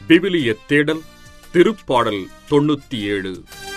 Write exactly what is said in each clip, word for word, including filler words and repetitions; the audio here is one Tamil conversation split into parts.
விவிலிய தேடல் திருப்பாடல் தொன்னூத்தி ஏழு.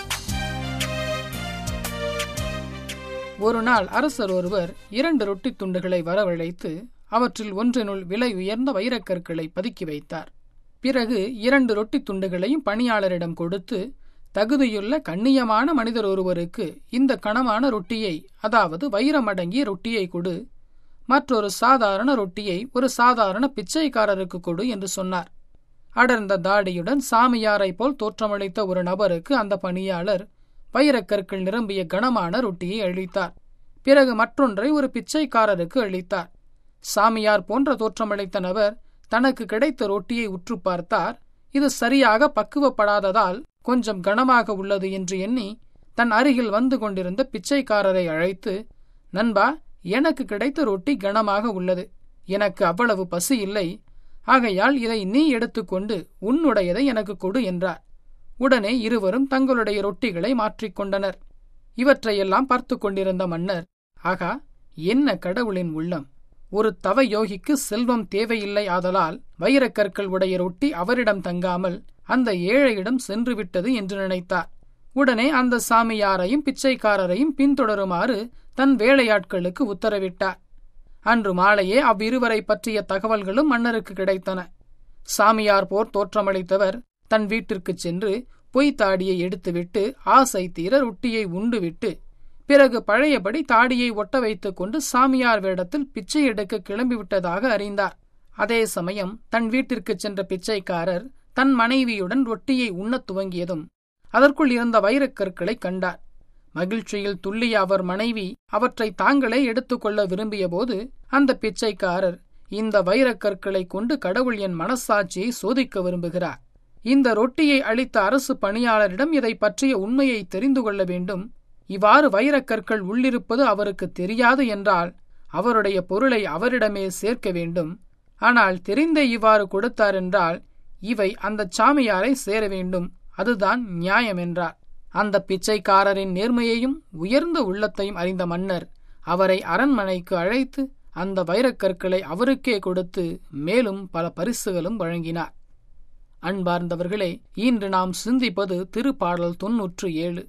ஒரு நாள் அரசர் ஒருவர் இரண்டு ரொட்டி துண்டுகளை வரவழைத்து அவற்றில் ஒன்றினுள் விலை உயர்ந்த வைரக்கற்களை பதுக்கி வைத்தார். பிறகு இரண்டு ரொட்டி துண்டுகளையும் பணியாளரிடம் கொடுத்து, தகுதியுள்ள கண்ணியமான மனிதர் ஒருவருக்கு இந்த கனமான ரொட்டியை, அதாவது வைரமடங்கிய ரொட்டியை கொடு, மற்றொரு சாதாரண ரொட்டியை ஒரு சாதாரண பிச்சைக்காரருக்கு கொடு என்று சொன்னார். அடர்ந்த தாடியுடன் சாமியாரை போல் தோற்றமளித்த ஒரு நபருக்கு அந்த பணியாளர் வைரக்கற்கள் நிரம்பிய கனமான ரொட்டியை அளித்தார். பிறகு மற்றொன்றை ஒரு பிச்சைக்காரருக்கு அளித்தார். சாமியார் போன்ற தோற்றமளித்த நபர் தனக்கு கிடைத்த ரொட்டியை உற்று பார்த்தார். இது சரியாக பக்குவப்படாததால் கொஞ்சம் கனமாக உள்ளது என்று எண்ணி தன் அருகில் வந்து கொண்டிருந்த பிச்சைக்காரரை அழைத்து, நண்பா, எனக்கு கிடைத்த ரொட்டி கனமாக உள்ளது. எனக்கு அவ்வளவு பசி இல்லை. ஆகையால் இதை நீ எடுத்துக்கொண்டு உன்னுடையதை எனக்கு கொடு என்றார். உடனே இருவரும் தங்களுடைய ரொட்டிகளை மாற்றிக்கொண்டனர். இவற்றையெல்லாம் பார்த்து கொண்டிருந்த மன்னர், ஆகா, என்ன கடவுளின் உள்ளம்! ஒரு தவ யோகிக்கு செல்வம் தேவையில்லை ஆதலால் வைரக்கற்கள் உடைய ரொட்டி அவரிடம் தங்காமல் அந்த ஏழையிடம் சென்றுவிட்டது என்று நினைத்தார். உடனே அந்த சாமியாரையும் பிச்சைக்காரரையும் பின்தொடருமாறு தன் வேலையாட்களுக்கு உத்தரவிட்டார். அன்று மாலையே அவ்விருவரை பற்றிய தகவல்களும் மன்னருக்கு கிடைத்தன. சாமியார் போர் தோற்றமளித்தவர் தன் வீட்டிற்கு சென்று பொய் தாடியை எடுத்துவிட்டு ஆசை தீர ரொட்டியை உண்டுவிட்டு பிறகு பழையபடி தாடியை ஒட்ட வைத்துக் கொண்டு சாமியார் வேடத்தில் பிச்சை எடுக்க கிளம்பிவிட்டதாக அறிந்தார். அதே சமயம் தன் வீட்டிற்கு சென்ற பிச்சைக்காரர் தன் மனைவியுடன் ரொட்டியை உண்ணத் துவங்கியதும் அதற்குள் இருந்த வைரக்கற்களை கண்டார். மகிழ்ச்சியில் துள்ளிய அவர் மனைவி அவற்றை தாங்களே எடுத்துக்கொள்ள விரும்பிய போது அந்த பிச்சைக்காரர், இந்த வைரக்கற்களை கொண்டு கடவுள் என் மனசாட்சியை சோதிக்க விரும்புகிறார். இந்த ரொட்டியை அளித்த அரசு பணியாளரிடம் இதை பற்றிய உண்மையை தெரிந்து கொள்ள வேண்டும். இவ்வாறு வைரக்கற்கள் உள்ளிருப்பது அவருக்கு தெரியாது என்றால் அவருடைய பொருளை அவரிடமே சேர்க்க வேண்டும். ஆனால் தெரிந்தே இவ்வாறு கொடுத்தார் என்றால் இவை அந்த சாமியாரை சேர வேண்டும். அதுதான் நியாயம் என்றார். அந்த பிச்சைக்காரரின் நேர்மையையும் உயர்ந்த உள்ளத்தையும் அறிந்த மன்னர் அவரை அரண்மனைக்கு அழைத்து அந்த வைரக்கற்களை அவருக்கே கொடுத்து மேலும் பல பரிசுகளும் வழங்கினார். அன்பார்ந்தவர்களே, இன்று நாம் சிந்திப்பது திருப்பாடல் தொன்னூற்று ஏழு.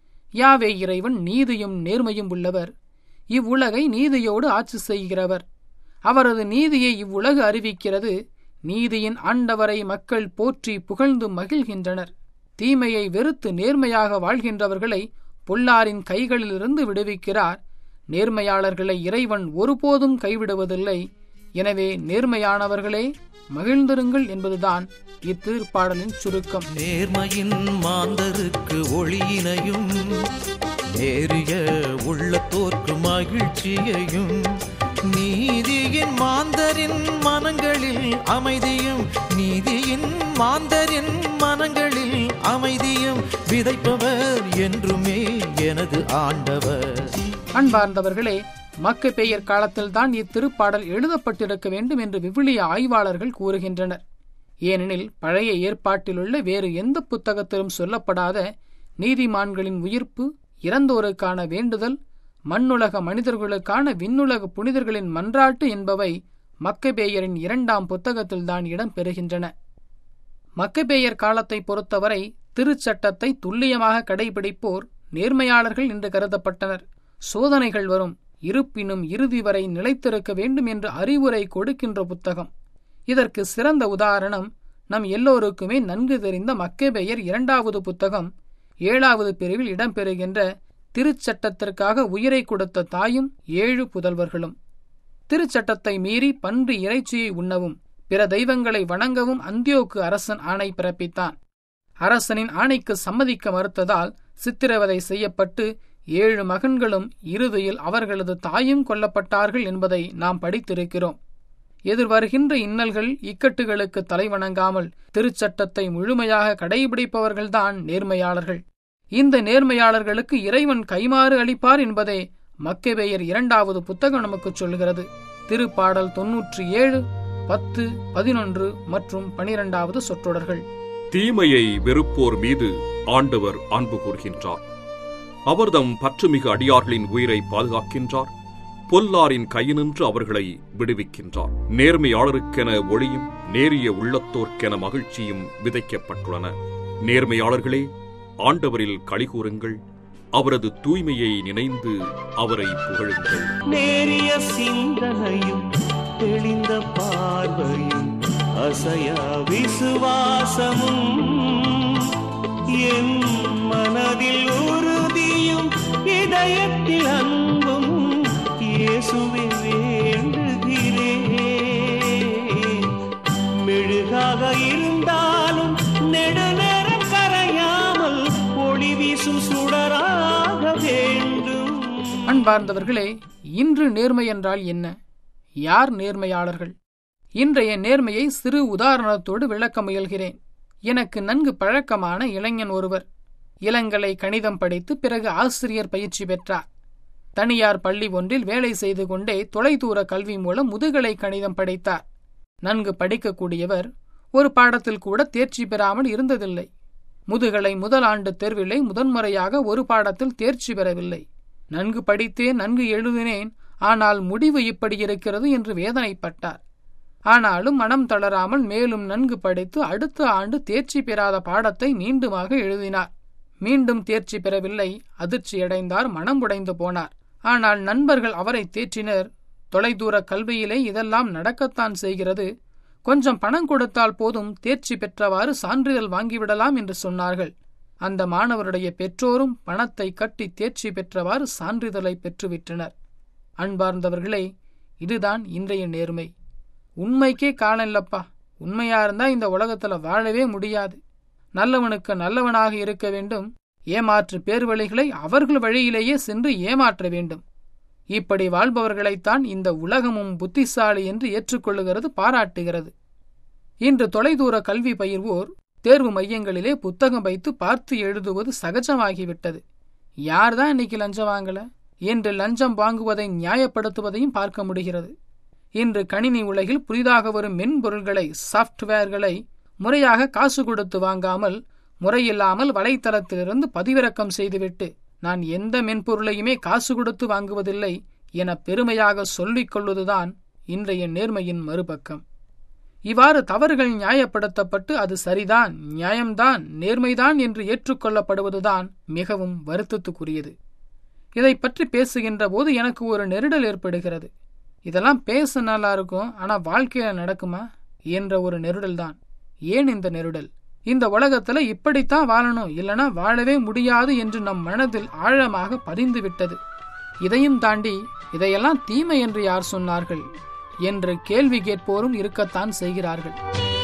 யாவே இறைவன் நீதியும் நேர்மையும் உள்ளவர், இவ்வுலகை நீதியோடு ஆட்சி செய்கிறவர். அவரது நீதியை இவ்வுலகு அறிவிக்கிறது. நீதியின் ஆண்டவரை மக்கள் போற்றி புகழ்ந்து மகிழ்கின்றனர். தீமையை வெறுத்து நேர்மையாக வாழ்கின்றவர்களை பொல்லாரின் கைகளிலிருந்து விடுவிக்கிறார். நேர்மையாளர்களை இறைவன் ஒருபோதும் கைவிடுவதில்லை. எனவே நேர்மையானவர்களே, மகிழ்ந்திருங்கள் என்பதுதான் இத்திருப்பாடலின் சுருக்கம். நேர்மையின் மாந்தருக்கு ஒளியினையும் நேரிய உள்ளத்தோர்க்கு மகிழ்ச்சியையும், நீதியின் மாந்தரின் மனங்களில் அமைதியும், நீதியின் மாந்தரின் மனங்களில் அமைதியும் விதைப்பவர் என்றுமே எனது ஆண்டவர். அன்பார்ந்தவர்களே, மக்கபேயர் காலத்தில்தான் இத்திருப்பாடல் எழுதப்பட்டிருக்க வேண்டும் என்று விவிலிய ஆய்வாளர்கள் கூறுகின்றனர். ஏனெனில் பழைய ஏற்பாட்டிலுள்ள வேறு எந்த புத்தகத்திலும் சொல்லப்படாத நீதிமான்களின் உயிர்ப்பு, இறந்தோருக்கான வேண்டுதல், மண்ணுலக மனிதர்களுக்கான விண்ணுலக புனிதர்களின் மன்றாட்டு என்பவை மக்கபேயரின் இரண்டாம் புத்தகத்தில்தான் இடம் பெறுகின்றன. மக்கபேயர் காலத்தை பொறுத்தவரை திருச்சட்டத்தை துல்லியமாக கடைபிடிப்போர் நேர்மையாளர்கள் என்று கருதப்பட்டனர். சோதனைகள் வரும், இருப்பினும் இறுதி வரை நிலைத்திருக்க வேண்டும் என்று அறிவுரை கொடுக்கின்ற புத்தகம். இதற்கு சிறந்த உதாரணம் நம் எல்லோருக்குமே நன்கு தெரிந்த மக்கபேயர் இரண்டாவது புத்தகம் ஏழாவது பிரிவில் இடம்பெறுகின்ற திருச்சட்டத்திற்காக உயிரை கொடுத்த தாயும் ஏழு புதல்வர்களும். திருச்சட்டத்தை மீறி பன்றி இறைச்சியை உண்ணவும் பிற தெய்வங்களை வணங்கவும் அந்தியோக்கு அரசன் ஆணை பிறப்பித்தான். அரசனின் ஆணைக்கு சம்மதிக்க மறுத்ததால் சித்திரவதை செய்யப்பட்டு ஏழு மகன்களும் இறுதியில் அவர்களது தாயும் கொல்லப்பட்டார்கள் என்பதை நாம் படித்திருக்கிறோம். எதிர்வருகின்ற இன்னல்கள் இக்கட்டுகளுக்கு தலைவணங்காமல் திருச்சட்டத்தை முழுமையாக கடைபிடிப்பவர்கள்தான் நேர்மையாளர்கள். இந்த நேர்மையாளர்களுக்கு இறைவன் கைமாறு அளிப்பார் என்பதை மக்கபேயர் இரண்டாவது புத்தகம் நமக்கு சொல்கிறது. திருப்பாடல் தொன்னூற்றி ஏழு, பத்து, பதினொன்று மற்றும் பனிரெண்டாவது சொற்றொடர்கள். தீமையை வெறுப்போர் மீது ஆண்டவர் அன்பு கூர்கின்றார். அவர்தம் பற்றுமிகு அடியார்களின் உயிரை பாதுகாக்கின்றார். பொல்லாரின் கையினின்று அவர்களை விடுவிக்கின்றார். நேர்மையாளருக்கென ஒளியும் நேரிய உள்ளத்தோர்க்கென மகிழ்ச்சியும் விதைக்கப்பட்டுள்ளன. நேர்மையாளர்களே, ஆண்டவரில் களிகூருங்கள், அவரது தூய்மையை நினைந்து அவரை புகழுங்கள். நேரிய சிந்தனையும் தெளிந்த பார்வையும் அசையா விசுவாசமும் என் மனதில் உறுதியும் இதயத்தில் அன்பும் இயேசுவே வேண்டுகிறேன். மெழுகாக இருந்தாலும் நெடுநேரம் கரையாமல் ஒளி வீசும் சுடராக வேண்டும். அன்பார்ந்தவர்களே, இன்று நேர்மை என்றால் என்ன? யார் நேர்மையாளர்கள்? இன்றைய நேர்மையை சிறு உதாரணத்தோடு விளக்க முயல்கிறேன். எனக்கு நன்கு பழக்கமான இளைஞன் ஒருவர் இளங்கலை கணிதம் படித்து பிறகு ஆசிரியர் பயிற்சி பெற்றார். தனியார் பள்ளி ஒன்றில் வேலை செய்து கொண்டே தொலைதூர கல்வி மூலம் முதுகலை கணிதம் படித்தார். நன்கு படிக்கக்கூடியவர் ஒரு பாடத்தில் கூட தேர்ச்சி பெறாமல் இருந்ததில்லை. முதுகலை முதல் ஆண்டு தேர்விலே முதன்முறையாக ஒரு பாடத்தில் தேர்ச்சி பெறவில்லை. நன்கு படித்தேன், நன்கு எழுதினேன், ஆனால் முடிவு இப்படி இருக்கிறது என்று வேதனைப்பட்டார். ஆனாலும் மனம் தளராமல் மேலும் நன்கு படித்து அடுத்த ஆண்டு தேர்ச்சி பெறாத பாடத்தை மீண்டுமாக எழுதினார். மீண்டும் தேர்ச்சி பெறவில்லை. அதிர்ச்சியடைந்தார், மனம் உடைந்து போனார். ஆனால் நண்பர்கள் அவரை தேற்றினர். தொலைதூர கல்வியிலே இதெல்லாம் நடக்கத்தான் செய்கிறது, கொஞ்சம் பணம் கொடுத்தால் போதும், தேர்ச்சி பெற்றவாறு சான்றிதழ் வாங்கிவிடலாம் என்று சொன்னார்கள். அந்த மாணவருடைய பெற்றோரும் பணத்தை கட்டி தேர்ச்சி பெற்றவாறு சான்றிதழை பெற்றுவிட்டனர். அன்பார்ந்தவர்களே, இதுதான் இன்றைய நேர்மை. உண்மைக்கே காலம் இல்லப்பா, உண்மையா இருந்தா இந்த உலகத்துல வாழவே முடியாது. நல்லவனுக்கு நல்லவனாக இருக்க வேண்டும், ஏமாற்று பேர்வழிகளை அவர்கள் வழியிலேயே சென்று ஏமாற்ற வேண்டும். இப்படி வாழ்பவர்களைத்தான் இந்த உலகமும் புத்திசாலி என்று ஏற்றுக்கொள்ளுகிறது, பாராட்டுகிறது. இன்று தொலைதூர கல்வி பயிர்வோர் தேர்வு மையங்களிலே புத்தகம் வைத்து பார்த்து எழுதுவது சகஜமாகிவிட்டது. யார்தான் இன்னைக்கு லஞ்சம் வாங்கல என்று லஞ்சம் வாங்குவதை நியாயப்படுத்துவதையும் பார்க்க முடிகிறது. இன்று கணினி உலகில் புதிதாக வரும் மென்பொருள்களை, சாப்ட்வேர்களை முறையாக காசு கொடுத்து வாங்காமல், முறையில்லாமல் வலைத்தளத்திலிருந்து பதிவிறக்கம் செய்துவிட்டு நான் எந்த மென்பொருளையுமே காசு கொடுத்து வாங்குவதில்லை என பெருமையாக சொல்லிக் கொள்வதுதான் இன்றைய நேர்மையின் மறுபக்கம். இவ்வாறு தவறுகள் நியாயப்படுத்தப்பட்டு அது சரிதான், நியாயம்தான், நேர்மைதான் என்று ஏற்றுக்கொள்ளப்படுவதுதான் மிகவும் வருத்தத்துக்குரியது. இதை பற்றி பேசுகின்ற போது எனக்கு ஒரு நெருடல் ஏற்படுகிறது. இதெல்லாம் பேச நல்லா இருக்கும், ஆனா வாழ்க்கையில நடக்குமா என்ற ஒரு நெருடல் தான். ஏன் இந்த நெருடல்? இந்த உலகத்துல இப்படித்தான் வாழணும், இல்லனா வாழவே முடியாது என்று நம் மனதில் ஆழமாக பதிந்து விட்டது. இதையும் தாண்டி இதையெல்லாம் தீமை என்று யார் சொன்னார்கள் என்று கேள்வி கேட்போரும் இருக்கத்தான் செய்கிறார்கள்.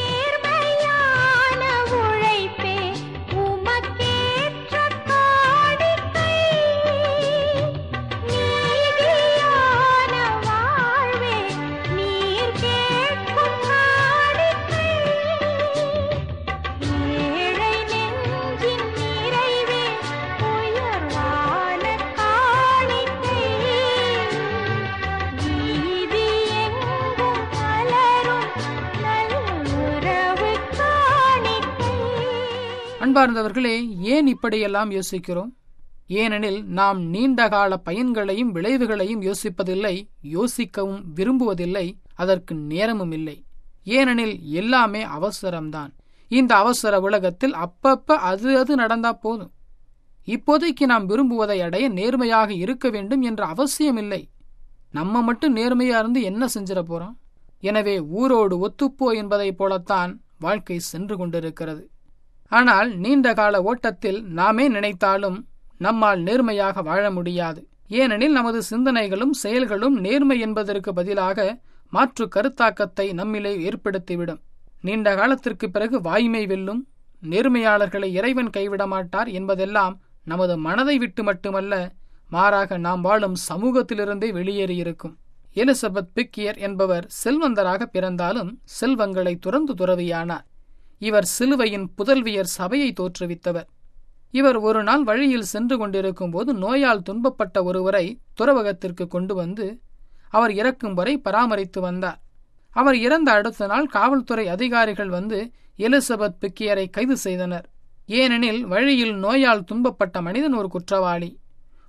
அன்பார்ந்தவர்களே, ஏன் இப்படியெல்லாம் யோசிக்கிறோம்? ஏனெனில் நாம் நீண்டகால பயன்களையும் விளைவுகளையும் யோசிப்பதில்லை, யோசிக்கவும் விரும்புவதில்லை, அதற்கு நேரமும் இல்லை. ஏனெனில் எல்லாமே அவசரம்தான். இந்த அவசர உலகத்தில் அப்பப்ப அது அது நடந்தா போதும். இப்போதைக்கு நாம் விரும்புவதை அடைய நேர்மையாக இருக்க வேண்டும் என்ற அவசியம் இல்லை. நம்ம மட்டும் நேர்மையா இருந்து என்ன செஞ்சிட போறோம்? எனவே ஊரோடு ஒத்துப்போ என்பதை போலத்தான் வாழ்க்கை சென்று கொண்டிருக்கிறது. ஆனால் நீண்ட கால ஓட்டத்தில் நாமே நினைத்தாலும் நம்மால் நேர்மையாக வாழ முடியாது. ஏனெனில் நமது சிந்தனைகளும் செயல்களும் நேர்மை என்பதற்கு பதிலாக மாற்று கருத்தாக்கத்தை நம்மிலே ஏற்படுத்திவிடும். நீண்ட காலத்திற்கு பிறகு வாய்மை வெல்லும், நேர்மையாளர்களை இறைவன் கைவிட மாட்டார் என்பதெல்லாம் நமது மனதை விட்டு மட்டுமல்ல, மாறாக நாம் வாழும் சமூகத்திலிருந்தே வெளியேறியிருக்கும். எலிசபெத் பிக்கியர் என்பவர் செல்வந்தராக பிறந்தாலும் செல்வங்களை துறந்து துறவியானார். இவர் சிலுவையின் புதல்வியர் சபையை தோற்றுவித்தவர். இவர் ஒரு நாள் வழியில் சென்று கொண்டிருக்கும் போது நோயால் துன்பப்பட்ட ஒருவரை துறவகத்திற்கு கொண்டு வந்து அவர் இறக்கும் வரை பராமரித்து வந்தார். அவர் இறந்த அடுத்த நாள் காவல்துறை அதிகாரிகள் வந்து எலிசபெத் பிக்கியரை கைது செய்தனர். ஏனெனில் வழியில் நோயால் துன்பப்பட்ட மனிதன் ஒரு குற்றவாளி.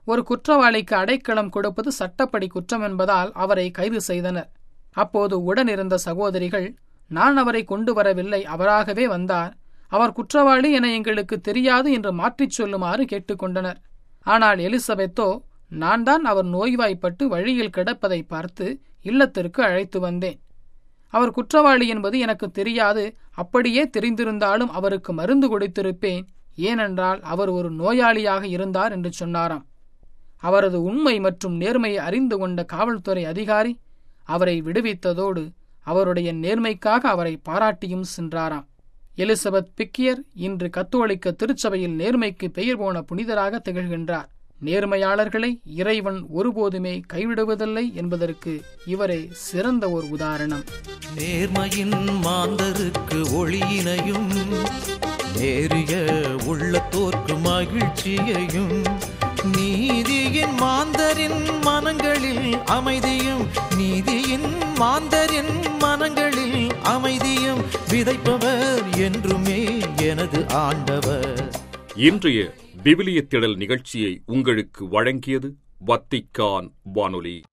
ஒரு குற்றவாளிக்கு அடைக்கலம் கொடுப்பது சட்டப்படி குற்றம் என்பதால் அவரை கைது செய்தனர். அப்போது உடனிருந்த சகோதரிகள், நான் அவரை கொண்டு வரவில்லை, அவராகவே வந்தார், அவர் குற்றவாளி என எங்களுக்கு தெரியாது என்று மாற்றிச் சொல்லுமாறு கேட்டுக்கொண்டனர். ஆனால் எலிசபெத்தோ, நான் தான் அவர் நோய்வாய்ப்பட்டு வழியில் கிடப்பதை பார்த்து இல்லத்திற்கு அழைத்து வந்தேன். அவர் குற்றவாளி என்பது எனக்கு தெரியாது, அப்படியே தெரிந்திருந்தாலும் அவருக்கு மருந்து கொடுத்திருப்பேன், ஏனென்றால் அவர் ஒரு நோயாளியாக இருந்தார் என்று சொன்னாராம். அவரது உண்மை மற்றும் நேர்மையை அறிந்து கொண்ட காவல்துறை அதிகாரி அவரை விடுவித்ததோடு அவருடைய நேர்மைக்காக அவரை பாராட்டியும் சென்றாராம். எலிசபெத் பிக்கியர் இன்று கத்தோலிக்க திருச்சபையில் நேர்மைக்கு பெயர் போன புனிதராக திகழ்கின்றார். நேர்மையாளர்களை இறைவன் ஒருபோதுமே கைவிடுவதில்லை என்பதற்கு இவரே சிறந்த ஒரு உதாரணம். நேர்மையின் மாந்தருக்கு ஒளியினையும் நேரிய உள்ளத்தோர்க்கு மகிழ்ச்சியையும், நீதியின் மாந்தரின் மனங்களில் அமைதியும் நீதியின் மாந்தரின் மனங்களில் அமைதியும் விதைப்பவர் என்றுமே எனது ஆண்டவர். இன்றைய விவிலிய திடல் நிகழ்ச்சியை உங்களுக்கு வழங்கியது வத்திக்கான் வானொலி.